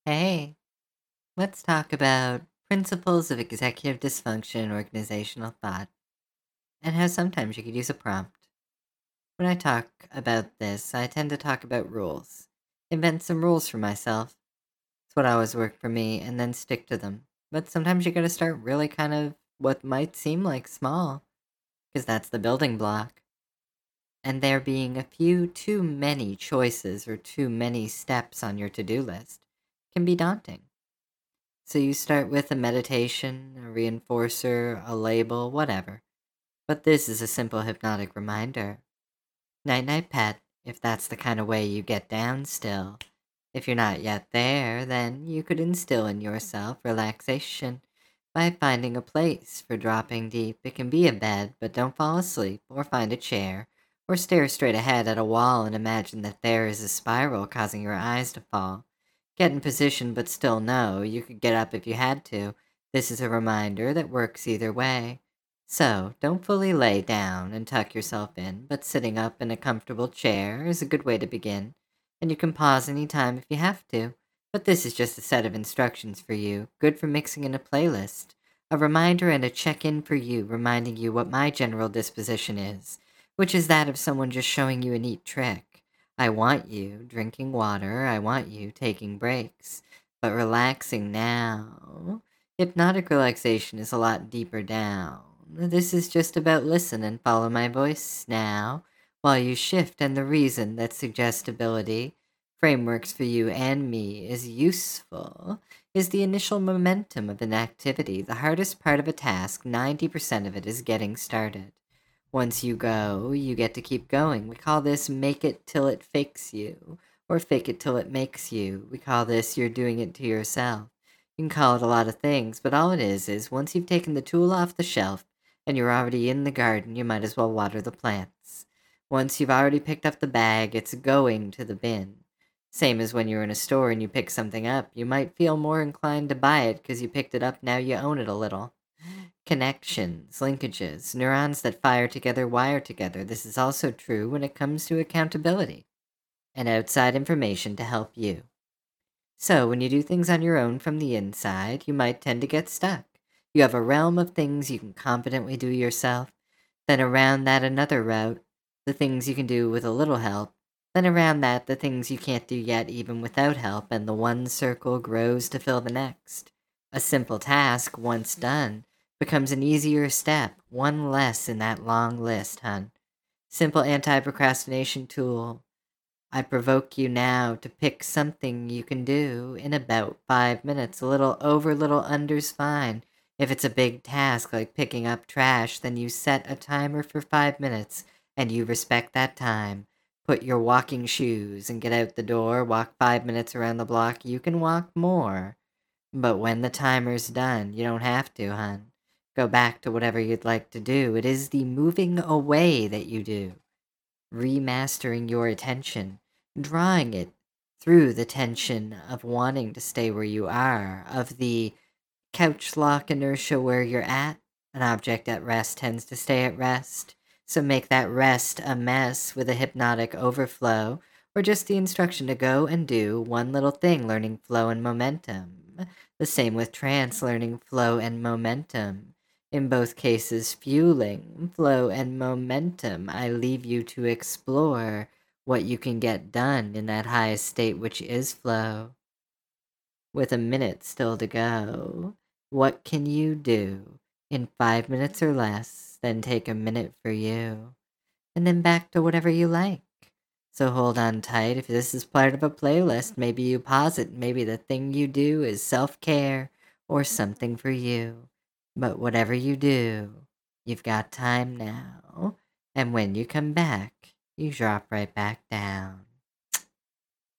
Hey, let's talk about principles of executive dysfunction and organizational thought, and how sometimes you could use a prompt. When I talk about this, I tend to talk about rules. Invent some rules for myself. It's what always worked for me, and then stick to them. But sometimes you gotta start really kind of what might seem like small, because that's the building block. And there being a few too many choices or too many steps on your to do list can be daunting. So you start with a meditation, a reinforcer, a label, whatever. But this is a simple hypnotic reminder. Night night, pet, if that's the kind of way you get down still. If you're not yet there, then you could instill in yourself relaxation by finding a place for dropping deep. It can be a bed, but don't fall asleep, or find a chair, or stare straight ahead at a wall and imagine that there is a spiral causing your eyes to fall. Get in position, but still know you could get up if you had to. This is a reminder that works either way. So, don't fully lay down and tuck yourself in, but sitting up in a comfortable chair is a good way to begin. And you can pause any time if you have to. But this is just a set of instructions for you, good for mixing in a playlist. A reminder and a check in for you, reminding you what my general disposition is, which is that of someone just showing you a neat trick. I want you drinking water, I want you taking breaks, but relaxing now. Hypnotic relaxation is a lot deeper down. This is just about listen and follow my voice now while you shift, and the reason that suggestibility frameworks for you and me is useful is the initial momentum of an activity. The hardest part of a task, 90% of it, is getting started. Once you go, you get to keep going. We call this make it till it fakes you, or fake it till it makes you. We call this you're doing it to yourself. You can call it a lot of things, but all it is once you've taken the tool off the shelf and you're already in the garden, you might as well water the plants. Once you've already picked up the bag, it's going to the bin. Same as when you're in a store and you pick something up, you might feel more inclined to buy it because you picked it up, now you own it a little. Connections, linkages, neurons that fire together wire together. This is also true when it comes to accountability and outside information to help you. So, when you do things on your own from the inside, you might tend to get stuck. You have a realm of things you can confidently do yourself, then around that, another route, the things you can do with a little help, then around that, the things you can't do yet even without help, and the one circle grows to fill the next. A simple task, once done, becomes an easier step, one less in that long list, hun. Simple anti procrastination tool. I provoke you now to pick something you can do in about 5 minutes. A little over, little under's fine. If it's a big task like picking up trash, then you set a timer for 5 minutes and you respect that time. Put your walking shoes and get out the door, walk 5 minutes around the block. You can walk more. But when the timer's done, you don't have to, hun. Go back to whatever you'd like to do. It is the moving away that you do, remastering your attention, drawing it through the tension of wanting to stay where you are, of the couch lock inertia where you're at. An object at rest tends to stay at rest. So make that rest a mess with a hypnotic overflow, or just the instruction to go and do one little thing, learning flow and momentum. The same with trance, learning flow and momentum. In both cases, fueling flow and momentum. I leave you to explore what you can get done in that highest state, which is flow. With a minute still to go, what can you do in 5 minutes or less? Then take a minute for you, and then back to whatever you like. So hold on tight. If this is part of a playlist, maybe you pause it. Maybe the thing you do is self care or something for you. But whatever you do, you've got time now. And when you come back, you drop right back down.